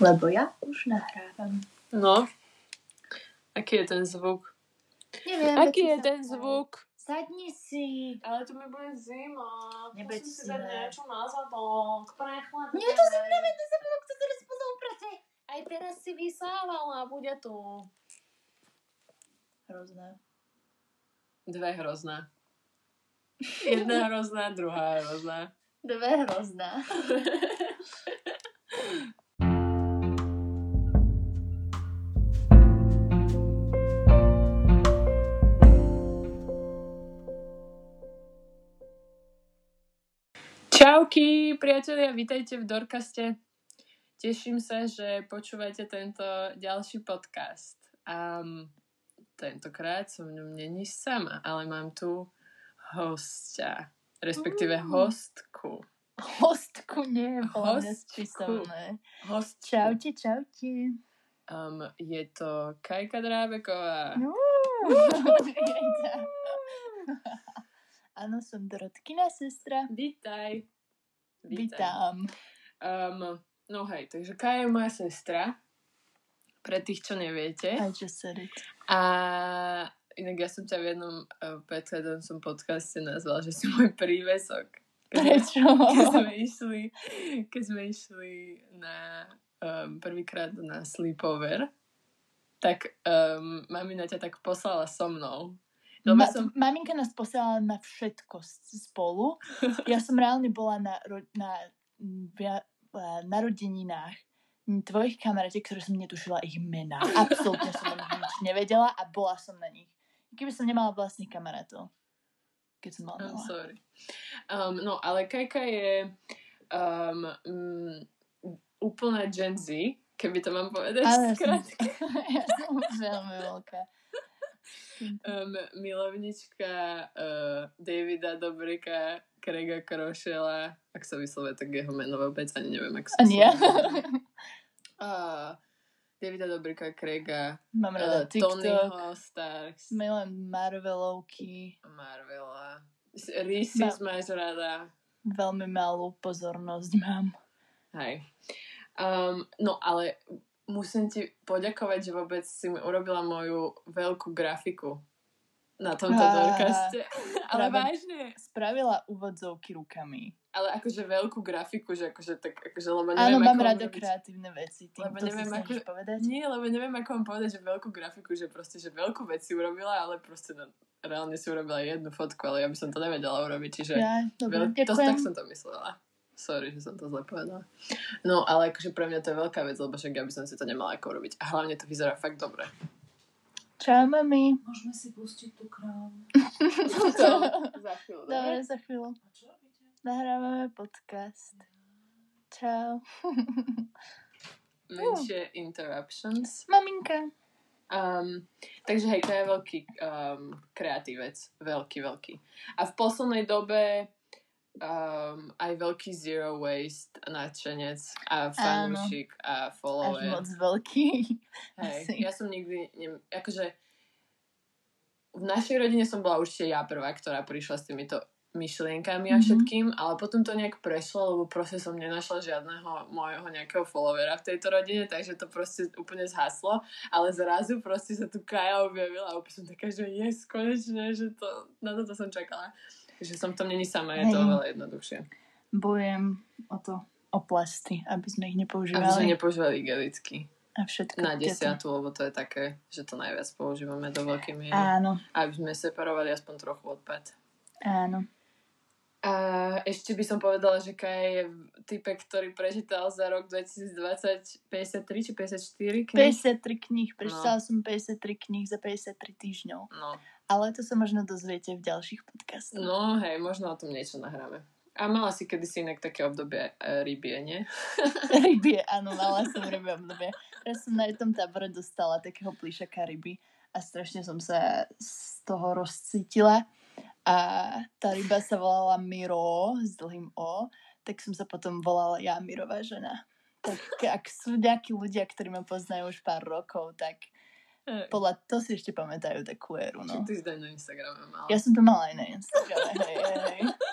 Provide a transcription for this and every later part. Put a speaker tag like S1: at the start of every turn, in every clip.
S1: Lebo ja už nahrávam.
S2: No. Aký je ten zvuk?
S1: Neviem.
S2: Aký je ten zvuk?
S1: Sadni si.
S2: Ale tu mi bude zima.
S1: Nebude
S2: Musím si
S1: zima.
S2: dať niečo na zadok. Prechladné.
S1: Nie, to zimné, to sa bolo, kto teraz pozol pracuje.
S2: Aj teraz si vysávala, bude tu.
S1: Hrozné.
S2: Dve hrozné. Jedna hrozná, druhá hrozná.
S1: Dve hrozná.
S2: Čauky, priatelia, vítajte v Dorkaste. Teším sa, že počúvate tento ďalší podcast. A tentokrát som v ňom není sama, ale mám tu hostia, respektíve hostku.
S1: Hostku nie, bolo
S2: Hostku.
S1: nespisovné.
S2: Hostku.
S1: Čaute.
S2: Je to Kajka Drábeková.
S1: Áno, som Dorotkina sestra.
S2: Vítaj.
S1: Vítam.
S2: No hej, takže Kaja je moja sestra. Pre tých, čo neviete.
S1: I just said it.
S2: A inak ja som ťa v jednom predchádzajúcom podcaste nazvala, že si môj prívesok.
S1: Prečo?
S2: Keď sme išli na prvýkrát na sleepover, tak mamina ťa tak poslala so mnou.
S1: Maminka nás posielala na všetko spolu. Ja som reálne bola na narodeninách tvojich kamarátiek, ktoré som netušila ich mená. Absolútne som o nich nič nevedela a bola som na nich. Keby som nemala vlastných kamarátov. Keď som mala malá.
S2: Sorry. No, ale Kajka je úplná Gen Z, keby to mám povedať skrátke.
S1: Ja som veľmi veľká.
S2: Milovnička Davida Dobrika, Craiga Krošela, ak sa vyslovuje, tak jeho meno vôbec ani neviem, ak sa
S1: Ani ja.
S2: Davida Dobrika, Craiga,
S1: Mám rada TikTok.
S2: Tonyho Starks,
S1: Milujem Marvelovky.
S2: Marvela, Reese's máš rada.
S1: Veľmi malú pozornosť mám.
S2: Hej. No ale musím ti poďakovať, že vôbec si mi urobila moju veľkú grafiku na tomto Dorkaste. Ale vážne.
S1: Spravila úvodzovky rukami.
S2: Ale akože veľkú grafiku, že akože tak, akože, lebo neviem,
S1: áno, mám
S2: ako
S1: rada kreatívne veci.
S2: Lebo
S1: to
S2: neviem,
S1: si
S2: ako
S1: povedať?
S2: Nie, lebo neviem, ako vám povedať, že veľkú grafiku, že proste, že veľkú vec si urobila, ale proste reálne si urobila jednu fotku, ale ja by som to nevedela urobiť, čiže tak som to myslela. Sorry, že som to zle povedala. No, ale akože pre mňa to je veľká vec, lebo však ja by som si to nemala ako urobiť. A hlavne to vyzerá fakt dobre.
S1: Čau, mami.
S2: Môžeme si pustiť tú krávu. Za chvíľu,
S1: dobre? Za chvíľu.
S2: A čo robíte?
S1: Nahrávame podcast. Čau.
S2: Menšie interruptions.
S1: Maminka.
S2: Takže hej, to je veľký kreatívec. Veľký. A v poslednej dobe aj veľký zero waste nadšenec a fanúšik a follower.
S1: Až moc veľký.
S2: Hej, ja som nikdy akože v našej rodine som bola určite ja prvá, ktorá prišla s týmito myšlienkami a všetkým, ale potom to nejak prešlo, lebo proste som nenašla žiadneho môjho nejakého followera v tejto rodine, takže to proste úplne zhaslo, ale zrazu proste sa tu Kaja objavila a úplne som taká, že konečne, že to, na toto som čakala. Takže som v tom není sama, je to oveľa jednoduchšie.
S1: Bojujem o plasty, aby sme ich nepoužívali.
S2: Aby sme nepoužívali igelicky.
S1: A všetko.
S2: Na 10, lebo to je také, že to najviac používame do veľkej miery.
S1: Áno.
S2: Aby sme separovali aspoň trochu odpad.
S1: Áno.
S2: A ešte by som povedala, že Kaja je typek, ktorý prečítal za rok 2020 53 či 54 kníh?
S1: 53 kníh. Prečítala som 53 kníh za 53 týždňov.
S2: No.
S1: Ale to sa možno dozviete v ďalších podcastoch.
S2: No hej, možno o tom niečo nahráme. A mala si kedysi inak také obdobie rybie, nie?
S1: Rybie, áno, mala som rybie obdobie. Teraz som na tom tábore dostala takého plíšaka ryby a strašne som sa z toho rozcítila. A tá ryba sa volala Miro s dlhým O, tak som sa potom volala ja Mirová žena. Tak ak sú nejakí ľudia, ktorí ma poznajú už pár rokov, tak podľa to si ešte pamätajú takú éru, no.
S2: Či ty si daj na Instagrame mala?
S1: Ja som to mala aj na Instagrame, hej.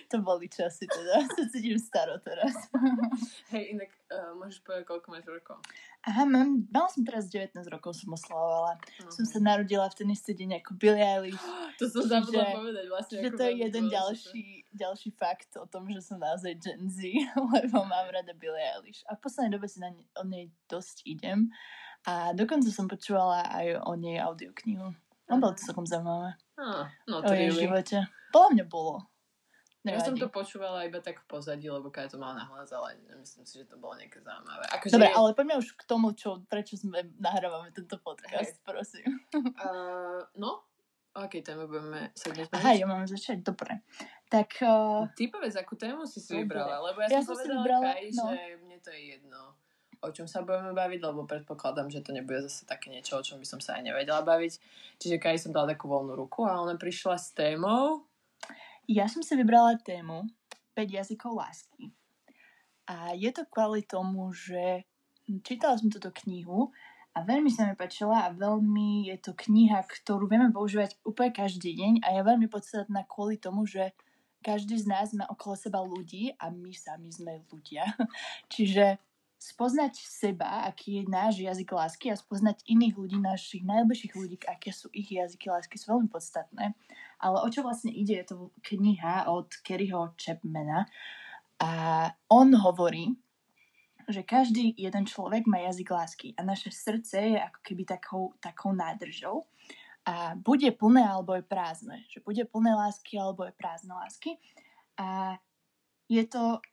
S1: To boli časy teda. Sa cítim staro teraz.
S2: Hej, inak môžeš povedať, koľko máš rokov?
S1: Aha, mala som teraz 19 rokov, som oslavovala. Som sa narodila v ten istý deň ako Billie Eilish.
S2: To som zabudla povedať vlastne.
S1: Že to je jeden ďalší fakt o tom, že som naozaj Gen Z, lebo mám rada Billie Eilish. A v poslednej dobe si o nej dosť idem. A dokonca som počúvala aj o nej audioknihu. No bolo to celkom zaujímavé.
S2: No
S1: o jej živote. Podľa mňa bolo.
S2: Nevadí. Ja som to počúvala iba tak v pozadí, lebo keď to mala nahlas, ale myslím si, že to bolo nejaké zaujímavé.
S1: Dobre, ale poďme už k tomu, prečo sme nahrávame tento podcast, prosím.
S2: No, o akej téme budeme sa dnes
S1: baviť? Aha, ja mám začať, dobre. Tak...
S2: Ty povedz, akú tému si vybrala, lebo ja som povedala Kaj, že mne to je jedno, o čom sa budeme baviť, lebo predpokladám, že to nebude zase také niečo, o čom by som sa aj nevedela baviť. Čiže Kaj som dala takú voľnú ruku a ona prišla s témou.
S1: Ja som si vybrala tému 5 jazykov lásky. A je to kvôli tomu, že čítala som túto knihu a veľmi sa mi páčila a veľmi je to kniha, ktorú vieme používať úplne každý deň a je veľmi podstatná kvôli tomu, že každý z nás má okolo seba ľudí a my sami sme ľudia. Čiže spoznať seba, aký je náš jazyk lásky a spoznať iných ľudí, našich najbližších ľudí, aké sú ich jazyky lásky, sú veľmi podstatné. Ale o čo vlastne ide, je to kniha od Garyho Chapmana a on hovorí, že každý jeden človek má jazyk lásky a naše srdce je ako keby takou nádržou a bude plné alebo je prázdne. Že bude plné lásky alebo je prázdne lásky. A je to...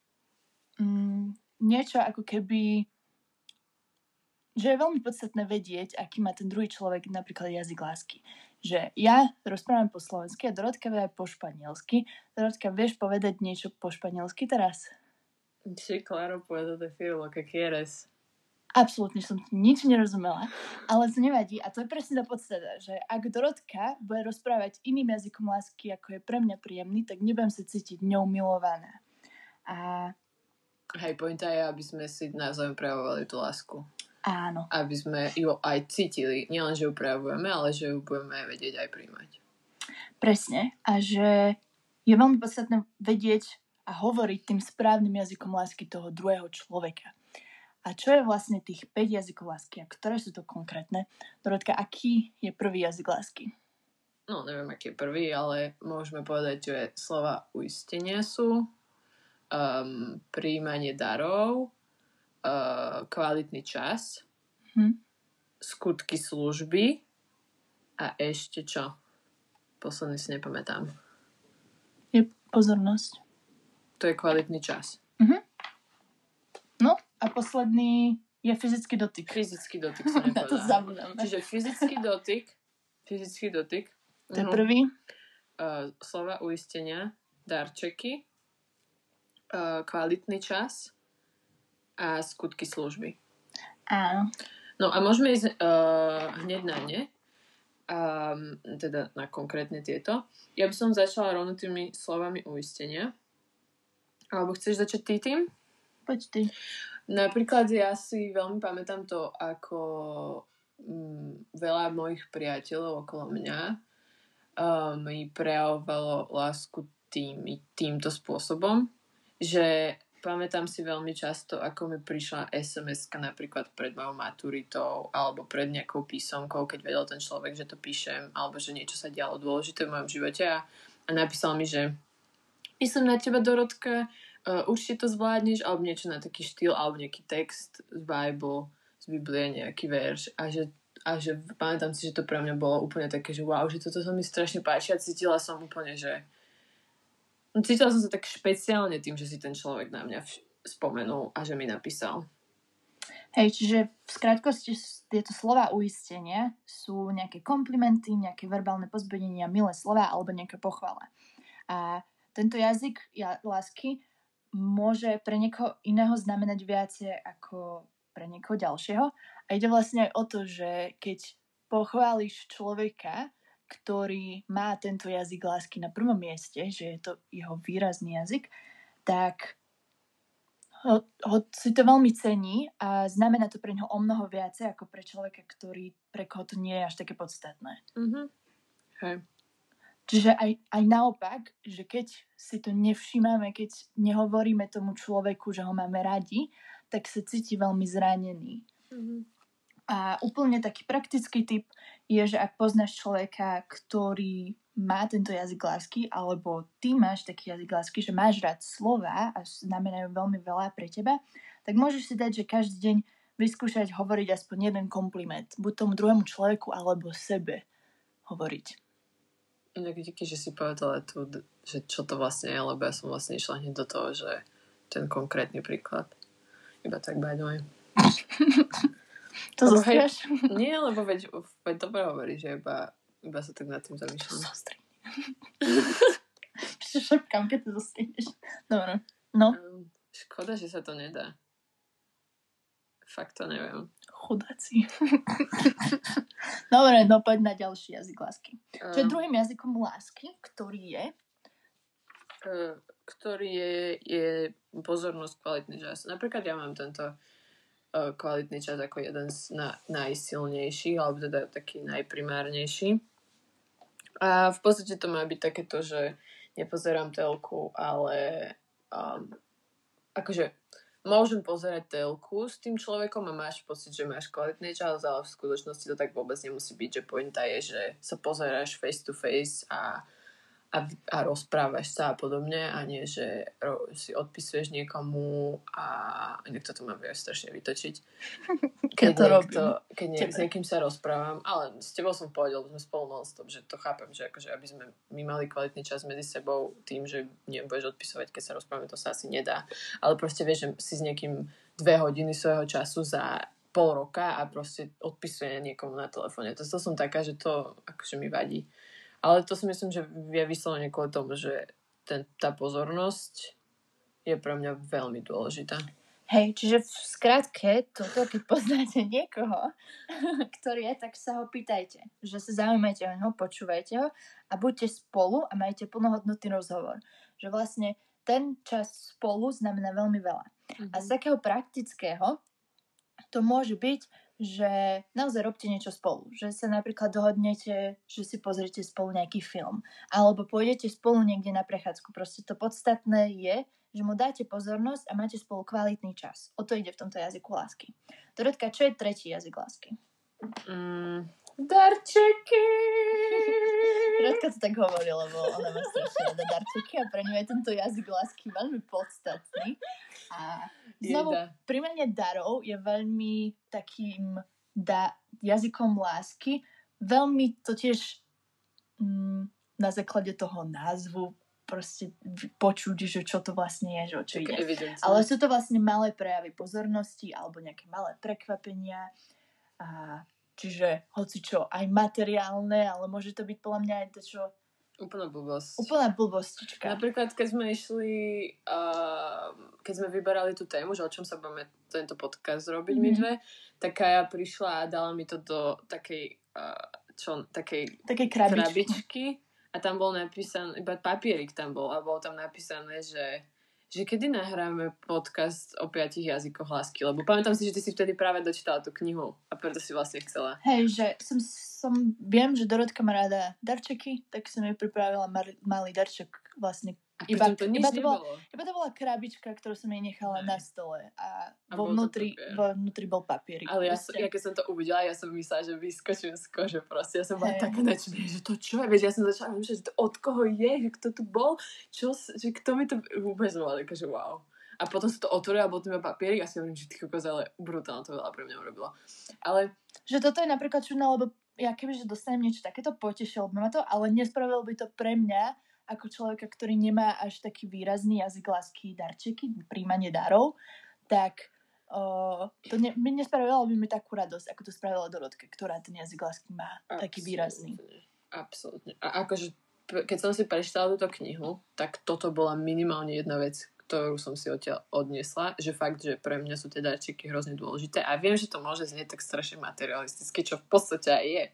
S1: niečo ako keby, že je veľmi podstatné vedieť, aký má ten druhý človek napríklad jazyk lásky. Že ja rozprávam po slovensky a Dorotka vie aj po španielsky. Dorotka, vieš povedať niečo po španielsky teraz?
S2: Sí, claro, puedo decir lo que quieres.
S1: Absolútne som nič nerozumela, ale to nevadí. A to je presne tá podstata, že ak Dorotka bude rozprávať iným jazykom lásky, ako je pre mňa príjemný, tak nebudem sa cítiť ňou milovaná. A
S2: hej, pointa je, aby sme si navzájom prejavovali tú lásku.
S1: Áno.
S2: Aby sme ju aj cítili. Nielen, že ju prejavujeme, ale že ju budeme vedieť aj príjmať.
S1: Presne. A že je veľmi podstatné vedieť a hovoriť tým správnym jazykom lásky toho druhého človeka. A čo je vlastne tých 5 jazykov lásky? A ktoré sú to konkrétne? Dorotka, aký je prvý jazyk lásky?
S2: No, neviem, aký je prvý, ale môžeme povedať, že slova uistenia sú prijímanie darov, kvalitný čas, skutky služby a ešte čo? Posledný si nepamätám.
S1: Je pozornosť.
S2: To je kvalitný čas.
S1: No a posledný je fyzický dotyk.
S2: Fyzický dotyk som nepovedala.
S1: Na to zabudám.
S2: Čiže fyzický dotyk.
S1: To je prvý.
S2: Slova uistenia, darčeky, kvalitný čas a skutky služby.
S1: Áno.
S2: No a môžeme ísť hneď na ne, teda na konkrétne tieto. Ja by som začala rovno tými slovami uistenia. Alebo chceš začať ty tým?
S1: Poď ty.
S2: Napríklad ja si veľmi pamätám to, ako veľa mojich priateľov okolo mňa mi prejavovalo lásku týmto spôsobom, že pamätám si veľmi často, ako mi prišla SMS-ka napríklad pred mojou maturitou alebo pred nejakou písomkou, keď vedel ten človek, že to píšem, alebo že niečo sa dialo dôležité v mojom živote a napísal mi, že myslím na teba, Dorotka, určite to zvládneš, alebo niečo na taký štýl, alebo nejaký text z Biblie, nejaký verš a že pamätám si, že to pre mňa bolo úplne také, že wow, že toto sa mi strašne páči a cítila som úplne, že cítila som sa tak špeciálne tým, že si ten človek na mňa spomenul a že mi napísal.
S1: Hej, čiže v skrátkosti tieto slova uistenia sú nejaké komplimenty, nejaké verbálne pozbudenia, milé slova alebo nejaké pochvala. A tento jazyk lásky môže pre niekoho iného znamenať viacej ako pre niekoho ďalšieho. A ide vlastne aj o to, že keď pochváliš človeka, ktorý má tento jazyk lásky na prvom mieste, že je to jeho výrazný jazyk, tak ho si to veľmi cení a znamená to pre neho o mnoho viacej ako pre človeka, pre koho to nie je až také podstatné.
S2: Hej.
S1: Čiže aj naopak, že keď si to nevšímame, keď nehovoríme tomu človeku, že ho máme radi, tak sa cíti veľmi zranený.
S2: Mm-hmm.
S1: A úplne taký praktický tip je, že ak poznáš človeka, ktorý má tento jazyk lásky, alebo ty máš taký jazyk lásky, že máš rád slova a znamenajú veľmi veľa pre teba, tak môžeš si dať, že každý deň vyskúšať hovoriť aspoň jeden kompliment. Buď tomu druhému človeku, alebo sebe hovoriť.
S2: Inak díky, že si povedala tu, že čo to vlastne je, lebo ja som vlastne išla hneď do toho, že ten konkrétny príklad. Iba tak by the way.
S1: To zostrieš?
S2: Nie, lebo veď dobre hovoríš, že iba sa tak nad tým zamýšľam.
S1: Zostri. Ešte šepkám, keď to zostrieš. Dobre. No.
S2: Škoda, že sa to nedá. Fakt to neviem.
S1: Chudáci. Dobre, no poď na ďalší jazyk lásky. Čo je druhým jazykom lásky, ktorý je?
S2: Ktorý je pozornosť, kvalitný čas. Napríklad ja mám tento kvalitný čas ako jeden z najsilnejších, alebo teda taký najprimárnejší. A v podstate to má byť takéto, že nepozerám telku, ale akože môžem pozerať telku s tým človekom a máš pocit, že máš kvalitný čas, ale v skutočnosti to tak vôbec nemusí byť, že pointa je, že sa pozeráš face to face a rozprávaš sa a podobne a nie, že si odpisuješ niekomu a niekto to má vie strašne vytočiť. Keď s niekým sa rozprávam, ale s tebou som povedal, lebo sme spolu non-stop, že to chápem, že akože aby sme my mali kvalitný čas medzi sebou tým, že nebudeš odpisovať, keď sa rozprávame, to sa asi nedá. Ale proste vieš, že si s niekým 2 hodiny svojho času za pol roka a proste odpisuje niekomu na telefóne. To som taká, že to akože mi vadí. Ale to si myslím, že je vyslovene kvôli tomu, že tá pozornosť je pre mňa veľmi dôležitá.
S1: Hej, čiže v skratke, toto, keď poznáte niekoho, ktorý je, tak sa ho pýtajte. Že sa zaujímajte o neho, počúvajte ho a buďte spolu a majte plnohodnotný rozhovor. Že vlastne ten čas spolu znamená veľmi veľa. Mm-hmm. A z takého praktického to môže byť, že naozaj robte niečo spolu. Že sa napríklad dohodnete, že si pozriete spolu nejaký film. Alebo pôjdete spolu niekde na prechádzku. Proste to podstatné je, že mu dáte pozornosť a máte spolu kvalitný čas. O to ide v tomto jazyku lásky. Dorotka, čo je tretí jazyk lásky?
S2: Darčeky!
S1: Dorotka to tak hovorí, lebo ona má strašne rada darčeky a pre ňu je tento jazyk lásky veľmi podstatný. A znovu, príjmanie darov je veľmi takým jazykom lásky. Veľmi to tiež na základe toho názvu proste počuť, že čo to vlastne je, že o čo ide. Ale sú to vlastne malé prejavy pozornosti alebo nejaké malé prekvapenia. Čiže hocičo, aj materiálne, ale môže to byť podľa mňa aj to, čo...
S2: Úplná blbosť.
S1: Úplná blbostička.
S2: Napríklad, keď sme išli, keď sme vyberali tú tému, že o čom sa budeme tento podcast robiť my dve, tak Kaja prišla a dala mi to do takej krabičky a tam bol napísané, iba papierik tam bol a bolo tam napísané, že kedy nahráme podcast o 5 jazykoch lásky, lebo pamätám si, že ty si vtedy práve dočítala tú knihu a preto si vlastne chcela.
S1: Hej, že viem, že Dorotka má rada darčeky, tak som jej pripravila malý darček vlastne.
S2: Iba to
S1: bola krabička, ktorú som jej nechala na stole a vo vnútri bol papierik.
S2: Ale ja keď som to uvidela, ja som myslela, že vyskočím z kože proste. Ja som bola taká načudená, že to čo je? Veď ja som začala myslieť, že to od koho je, že kto tu bol, že kto mi to vôbec bol, takže wow. A potom sa to otvorila, bol to iba papierik a si hovorím, že ty kokos, ale brutálne to veľa pre mňa urobilo. Ale...
S1: Že toto je napríklad čudné, lebo ja kebyže dostanem niečo takéto, potešilo by ma to, ale nespravilo by to pre mňa ako človeka, ktorý nemá až taký výrazný jazyk lásky, darčeky, príjmanie darov, tak mi nespravilo by mi takú radosť, ako to spravila Dorotka, ktorá ten jazyk lásky má taký výrazný.
S2: Absolútne. A akože, keď som si prečítala túto knihu, tak toto bola minimálne jedna vec, ktorú som si odtiaľ odniesla, že fakt, že pre mňa sú tie darčeky hrozne dôležité a viem, že to môže znieť tak strašne materialisticky, čo v podstate aj je.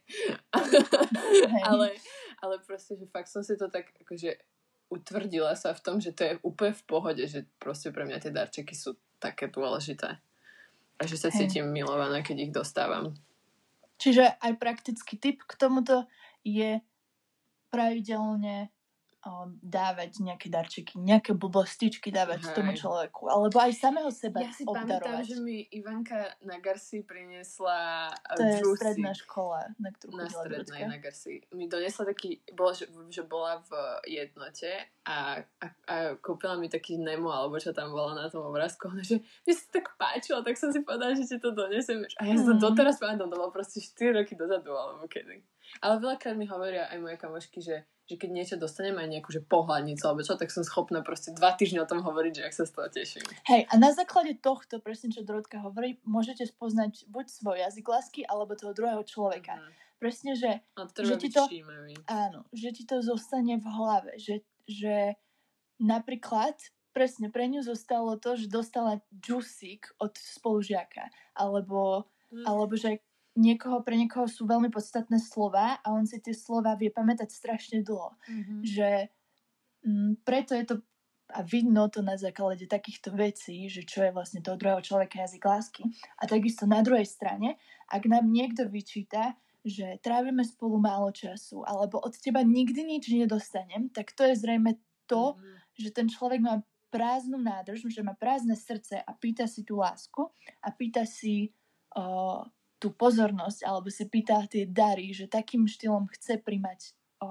S2: Ale proste, že fakt som si to tak akože utvrdila sa v tom, že to je úplne v pohode, že proste pre mňa tie darčeky sú také dôležité. A že sa cítim milovaná, keď ich dostávam.
S1: Čiže aj praktický tip k tomuto je pravidelne dávať nejaké darčeky, nejaké blbostičky dávať tomu človeku, alebo aj samého seba
S2: ja si
S1: obdarovať.
S2: pamätám, že mi Ivanka na Garsi priniesla
S1: to je stredná škola, na ktorú
S2: na
S1: chodila
S2: strednej na Garsi. Mi donesla taký, že bola v jednote a kúpila mi taký Nemo, alebo čo tam bolo na tom obrázku, že mi sa tak páčilo, tak som si povedala, že ti to donesem. A ja sa to doteraz pamätám, to bolo proste 4 roky dozadu, alebo kedy. Ale veľakrát mi hovoria aj moje kamošky, že keď niečo dostanem aj nejakú pohľadnicu alebo čo, tak som schopná proste 2 týždne o tom hovoriť, že ak sa z toho teším.
S1: Hej, a na základe tohto, presne čo Dorotka hovorí, môžete spoznať buď svoj jazyk lásky, alebo toho druhého človeka. Presne, že ti to, áno, že ti to zostane v hlave, že napríklad presne pre ňu zostalo to, že dostala džusík od spolužiaka, alebo že pre niekoho sú veľmi podstatné slová a on si tie slová vie pamätať strašne dlho. Že preto je to, a vidno to na základe takýchto vecí, že čo je vlastne toho druhého človeka jazyk lásky. A takisto na druhej strane, ak nám niekto vyčíta, že trávime spolu málo času, alebo od teba nikdy nič nedostanem, tak to je zrejme to, že ten človek má prázdnu nádrž, že má prázdne srdce a pýta si tú lásku a pýta si tú pozornosť, alebo si pýta tie dary, že takým štýlom chce primať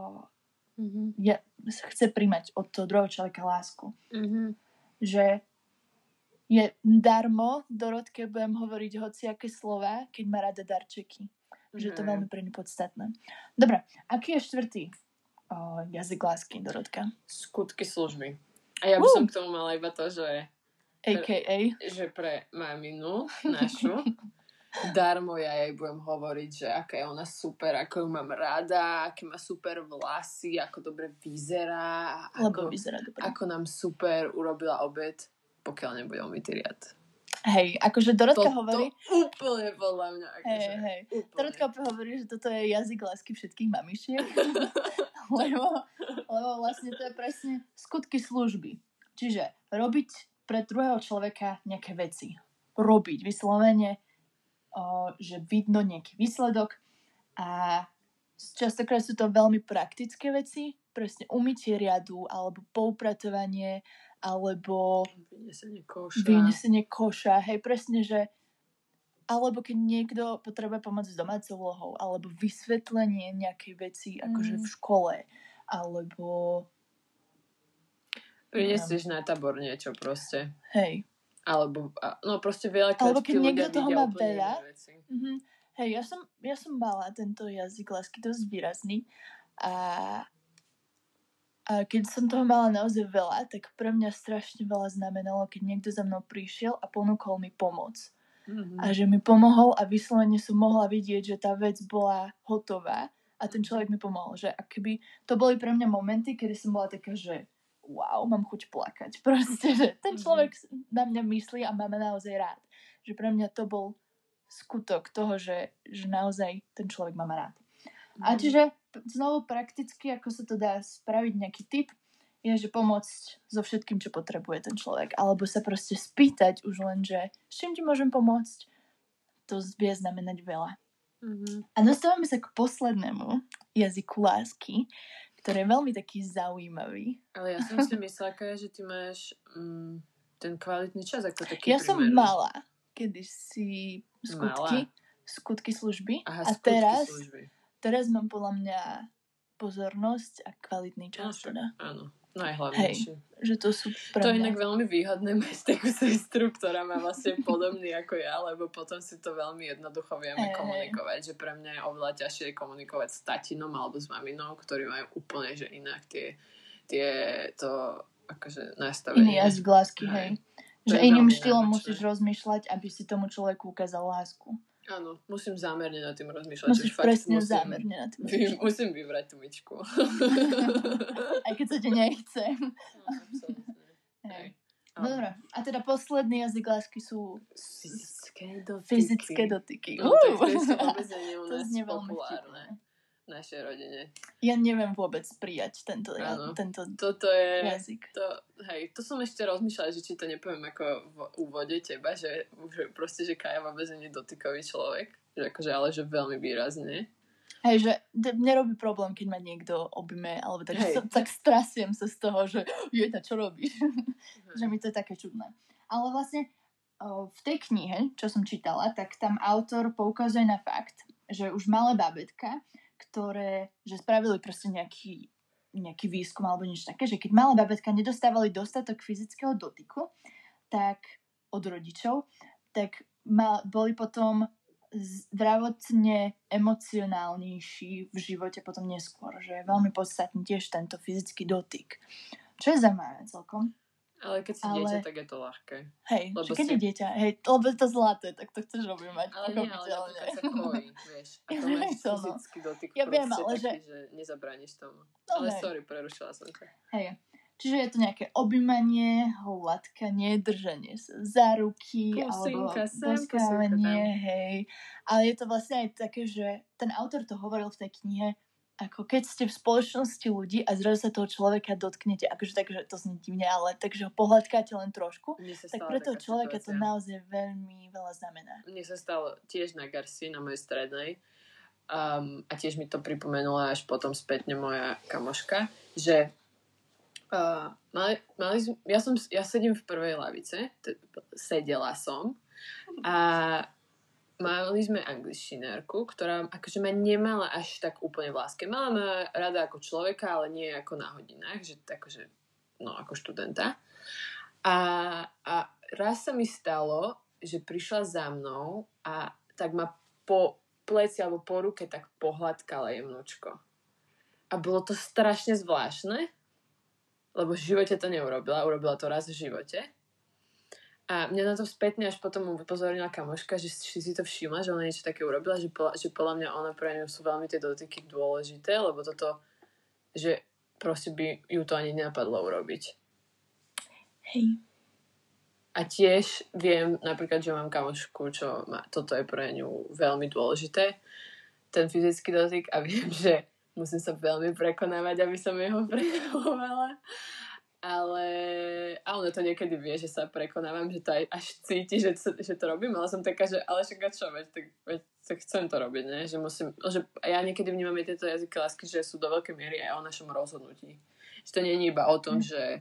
S1: chce primať od toho druhého človeka lásku. Že je darmo, Dorotke budem hovoriť hociaké slova, keď má rada darčeky. Že to je veľmi pre ňu podstatné. Dobre, aký je 4. Jazyk lásky, Dorotka?
S2: Skutky služby. A ja by som k tomu mala iba to, že že pre maminu našu darmo ja jej budem hovoriť, že aká je ona super, ako ju mám rada, aké má super vlasy, ako dobre vyzerá.
S1: Vyzerá dobre.
S2: Ako nám super urobila obed, pokiaľ nebude umytý riad.
S1: Hej, akože Dorotka hovorí...
S2: To úplne podľa mňa.
S1: Hej. Dorotka hovorí, že toto je jazyk lásky všetkých mamišiek. lebo vlastne to je presne skutky služby. Čiže robiť pre druhého človeka nejaké veci. Robiť vyslovene, že vidno nejaký výsledok a častokrát sú to veľmi praktické veci, presne umytie riadu alebo poupratovanie alebo vynesenie koša, hej, presne, že alebo keď niekto potrebuje pomôcť s domácou úlohou alebo vysvetlenie nejakej veci akože v škole alebo
S2: prinesieš na tábor niečo proste.
S1: Hej.
S2: Alebo, no proste veľakrát
S1: alebo keď niekto toho má veľa. Hej, ja som mala tento jazyk lásky dosť výrazný a keď som toho mala naozaj veľa, tak pre mňa strašne veľa znamenalo, keď niekto za mnou prišiel a ponúkol mi pomoc. A že mi pomohol a vyslovene som mohla vidieť, že tá vec bola hotová a ten človek mi pomohol. Že akoby to boli pre mňa momenty, kedy som bola taká, že wow, mám chuť plakať. Proste, že ten človek na mňa myslí a má ma naozaj rád. Že pre mňa to bol skutok toho, že naozaj ten človek má ma rád. A čiže znovu prakticky, ako sa to dá spraviť nejaký tip, je, že pomôcť so všetkým, čo potrebuje ten človek. Alebo sa proste spýtať už len, že s čím ti môžem pomôcť, to vie znamenať veľa. A dostávame sa k poslednému jazyku lásky, ktorý je veľmi taký zaujímavý.
S2: Ale ja som si myslela, že ty máš ten kvalitný čas, ako taký
S1: ja som mala kedysi skutky služby.
S2: Aha,
S1: a teraz mám podľa mňa pozornosť a kvalitný čas.
S2: Áno, najhlavnejšie.
S1: Že to sú pre
S2: to je inak veľmi výhodné mať takú sestru, ktorá má vlastne podobný ako ja, lebo potom si to veľmi jednoducho vieme komunikovať. Že pre mňa je oveľa ťažšie komunikovať s tatinom alebo s maminou, ktorí majú úplne že inak to akože nastavenie.
S1: Iný jazyk lásky, hej. Že iným štýlom musíš rozmýšľať, aby si tomu človeku ukázal lásku.
S2: Áno, musím zámerne nad tým rozmýšľať.
S1: Musíš presne zámerne nad tým rozmýšľať.
S2: Musím vybrať tú myčku.
S1: Aj keď sa ti nechce.
S2: Hej.
S1: No dobré, a teda posledný jazyk lásky sú
S2: fyzické
S1: dotyky.
S2: No, tak to je vôbec nie u nás populárne v našej rodine.
S1: Ja neviem vôbec prijať tento
S2: toto je,
S1: jazyk.
S2: To som ešte rozmýšľala, že či to nepoviem ako v úvode teba, že proste, že Kaja vôbec nie je dotykový človek, že akože, ale že veľmi výrazne.
S1: Hej, že nerobí problém, keď ma niekto objme, alebo tak strasiem sa z toho, že Jeda, čo robíš? Že mi to je také čudné. Ale vlastne v tej knihe, čo som čítala, tak tam autor poukazuje na fakt, že už malé bábätka, že spravili proste nejaký výskum alebo niečo také, že keď malé bábätka nedostávali dostatok fyzického dotyku, tak od rodičov, tak boli potom zdravotne emocionálnejší v živote potom neskôr, že je veľmi podstatný tiež tento fyzický dotyk. Čo je zaujímavé celkom.
S2: Ale keď si dieťa, tak je to ľahké.
S1: Hej, že keď je dieťa, lebo je to zlaté, tak to chceš objímať.
S2: Ale nie, ale napríklad sa kojí, vieš. A to máš fyzický dotyk ja viem, ale taký, že nezabrániš tomu. No, ale sorry, prerušila som ťa.
S1: Hej. Čiže je to nejaké objímanie, hladkanie, držanie sa za ruky,
S2: pusinka,
S1: alebo poskávanie, hej. Ale je to vlastne aj také, že ten autor to hovoril v tej knihe, ako keď ste v spoločnosti ľudí a zrazu sa toho človeka dotknete, akože takže to znie divne, ale takže ho pohľadkáte len trošku, tak pre toho človeka situácia. To naozaj veľmi veľa znamená.
S2: Mne sa stalo tiež na Garsi, na mojej strednej, a tiež mi to pripomenula až potom spätne moja kamoška, že ja sedím v prvej lavice, sedela som a mali sme angličtinárku, ktorá akože ma nemala až tak úplne v láske. Mala ma rada ako človeka, ale nie ako na hodinách, že akože, no ako študenta. A raz sa mi stalo, že prišla za mnou a tak ma po pleci alebo po ruke tak pohľadkala jemnúčko. A bolo to strašne zvláštne, lebo v živote to urobila to raz v živote. A mňa na to spätne až potom upozornila kamoška, že si to všimla, že ona niečo také urobila, že podľa mňa ona pre ňu sú veľmi tie dotyky dôležité, lebo toto, že proste by ju to ani nenapadlo urobiť.
S1: Hej.
S2: A tiež viem napríklad, že mám kamošku, toto je pre ňu veľmi dôležité, ten fyzický dotyk, a viem, že musím sa veľmi prekonávať, aby som jeho prejavovala. Ale ona to niekedy vie, že sa prekonávam, že to aj až cíti, že to robím, ale som taká, že ale však čo, tak chcem to robiť, ne? Že ja niekedy vnímam aj tieto jazyky lásky, že sú do veľkej miery aj o našom rozhodnutí. Že to nie je iba o tom, že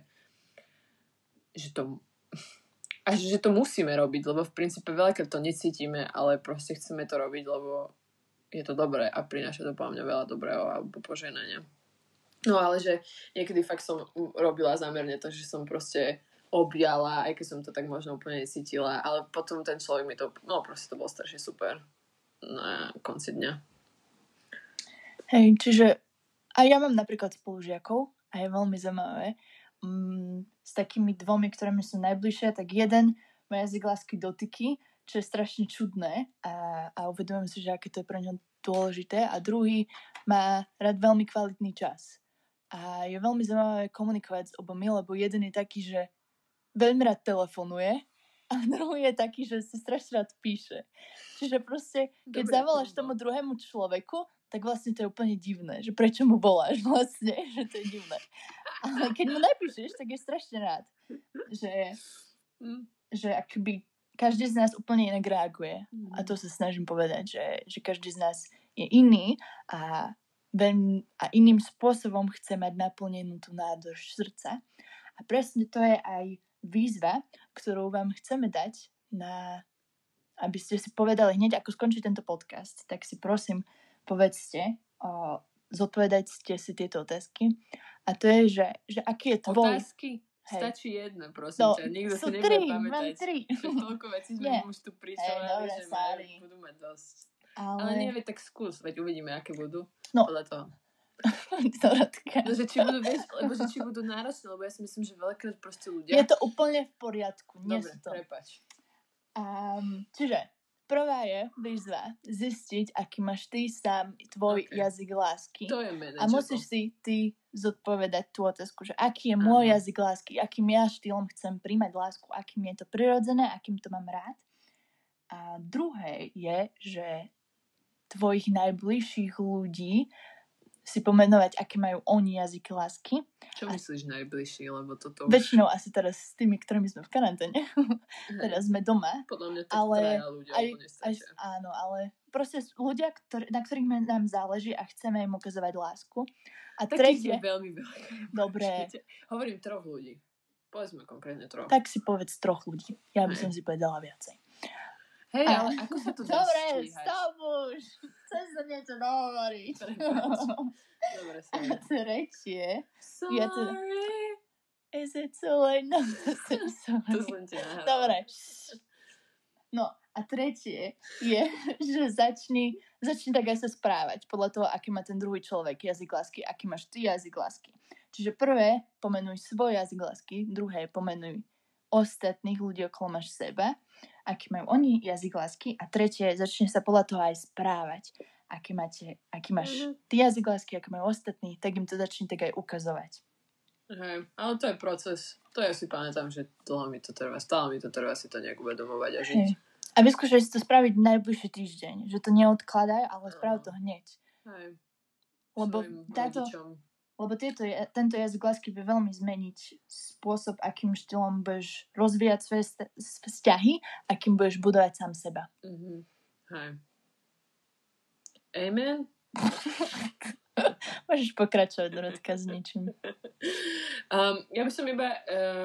S2: to musíme robiť, lebo v princípe veľakrát to necítime, ale proste chceme to robiť, lebo je to dobré a prináša to po mňa veľa dobrého alebo požehnania. No ale že niekedy fakt som robila zámerne to, že som proste objala, aj keď som to tak možno úplne necítila, ale potom ten človek mi to, proste to bolo strašne super na konci dňa.
S1: Hej, čiže aj ja mám napríklad spolužiakov a je veľmi zaujímavé s takými dvomi, ktoré mi sú najbližšie, tak jeden má jazyk lásky dotyky, čo je strašne čudné a uvedomujem si, že aké to je pre ňo dôležité, a druhý má rád veľmi kvalitný čas. A je veľmi zaujímavé komunikovať s obomi, lebo jeden je taký, že veľmi rád telefonuje a druhý je taký, že si strašne rád píše. Čiže proste, keď zavoláš tomu druhému človeku, tak vlastne to je úplne divné, že prečo mu voláš vlastne, že to je divné. Ale keď mu napíšeš, tak je strašne rád, že akoby každý z nás úplne inak reaguje. A to sa snažím povedať, že každý z nás je iný a iným spôsobom chce mať naplnenú tú nádrž srdca. A presne to je aj výzva, ktorú vám chceme dať, aby ste si povedali hneď, ako skončí tento podcast, tak si prosím povedzte, zodpovedajte si tieto otázky. A to je, že aký je tvoj...
S2: Otázky? Hej. Stačí jedna, prosím ťa. Nikto si nebude pamätať.
S1: Mám 3.
S2: Toľko vecí sme už tu pričovali, že budú mať dosť. Ale nie, tak skús, veď uvidíme, aké budú.
S1: No.
S2: Podľa toho.
S1: Dorotka.
S2: No, že či budú náročné, lebo ja si myslím, že veľakrát proste ľudia...
S1: Je to úplne v poriadku.
S2: Dobre, prepáč.
S1: Čiže prvá je výzva zistiť, aký máš ty sám tvoj jazyk lásky.
S2: To je manažer.
S1: A musíš si ty zodpovedať tú otázku, že aký je môj jazyk lásky, akým ja štýlom chcem príjmať lásku, akým je to prirodzené, akým to mám rád. A druhé je, že tvojich najbližších ľudí si pomenovať, aké majú oni jazyky lásky.
S2: Čo myslíš najbližší, lebo toto
S1: väčšinou asi teraz s tými, ktorými sme v karanténe. Teraz sme doma.
S2: Podľa mňa to
S1: ale
S2: traja ľudia úplne stačia.
S1: Áno, ale proste ľudia, na ktorých nám záleží a chceme im ukazovať lásku. A
S2: tak
S1: tretie...
S2: veľmi veľa.
S1: Dobre.
S2: Hovorím 3 ľudí. Povedzme konkrétne 3.
S1: Tak si povedz 3 ľudí. Ja by som si povedala viacej.
S2: Hej, ale ako sa to dá
S1: dobre,
S2: stíhať?
S1: stop už. Chceš sa niečo dohovoriť.
S2: Dobre,
S1: a tretie...
S2: Sorry.
S1: Is it so late? No,
S2: to som ti nahrala.
S1: Dobre. No a tretie je, že začni tak aj sa správať podľa toho, aký má ten druhý človek jazyk lásky, aký máš ty jazyk lásky. Čiže prvé pomenuj svoj jazyk lásky, druhé pomenuj ostatných ľudí okolo máš seba, aký majú oni jazyk lásky a tretie začne sa podľa toho aj správať. Aký máš ty jazyk lásky, aký majú ostatní, tak im to začne tak aj ukazovať.
S2: Hej, ale to je proces. To ja si pamätám, že dlho mi to trvá. Stále mi to trvá si to nejak uvedomovať a žiť.
S1: Hej. A vyskúšaj si to spraviť najbližší týždeň. Že to neodkladaj, ale sprav to hneď.
S2: Hej.
S1: Lebo tento jazyk lásky vie veľmi zmeniť spôsob, akým štýlom budeš rozvíjať svoje vzťahy, akým budeš budovať sám seba.
S2: Mm-hmm. Hej. Amen?
S1: Môžeš pokračovať, Dorotka, s ničím.
S2: Ja by som iba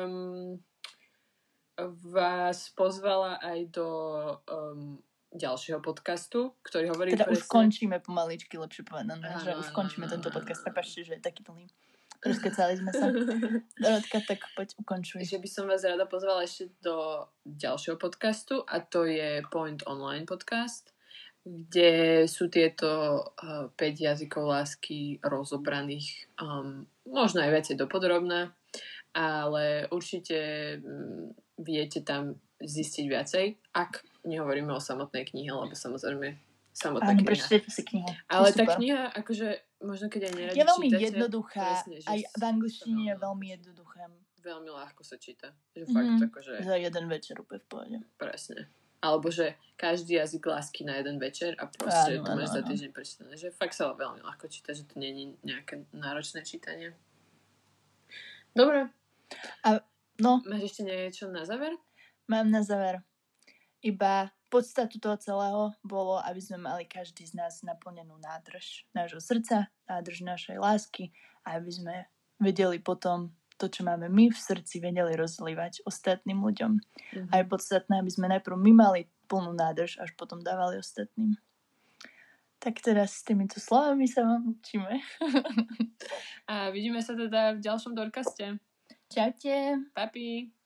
S2: vás pozvala aj do ďalšieho podcastu, ktorý hovorí
S1: teda
S2: presne...
S1: už končíme pomaličky, lepšie povedané, že už končíme tento podcast. Prepáčte, že je taký dlhý. Rozkecali sme sa. Dorotka, tak poď ukončuj.
S2: Že by som vás rada pozvala ešte do ďalšieho podcastu a to je Point Online podcast, kde sú tieto 5 jazykov lásky rozobraných možno aj viacej dopodrobná, ale určite viete tam zistiť viacej, ak nehovoríme o samotnej knihe, lebo samozrejme samotná kniha.
S1: Prečítajte si knihu.
S2: Ale tá kniha, akože možno keď aj neradi čítate.
S1: Je veľmi jednoduchá,
S2: presne,
S1: aj v angličtine je veľmi jednoduchá.
S2: Veľmi ľahko sa číta. Že fakt akože...
S1: Za jeden večer úplne v pohode.
S2: Presne. Alebo že každý jazyk lásky na jeden večer a proste to máš za týždeň prečítané. Že fakt sa veľmi ľahko číta, že to nie je nejaké náročné čítanie. Dobre. Máš ešte niečo na záver?
S1: Mám na záver. Iba podstatu toho celého bolo, aby sme mali každý z nás naplnenú nádrž nášho srdca, nádrž našej lásky a aby sme vedeli potom to, čo máme my v srdci, vedeli rozlívať ostatným ľuďom. A je podstatné, aby sme najprv my mali plnú nádrž, až potom dávali ostatným. Tak teraz s týmito slovami sa vám učíme.
S2: A vidíme sa teda v ďalšom Dorkaste.
S1: Čaute.
S2: Papi.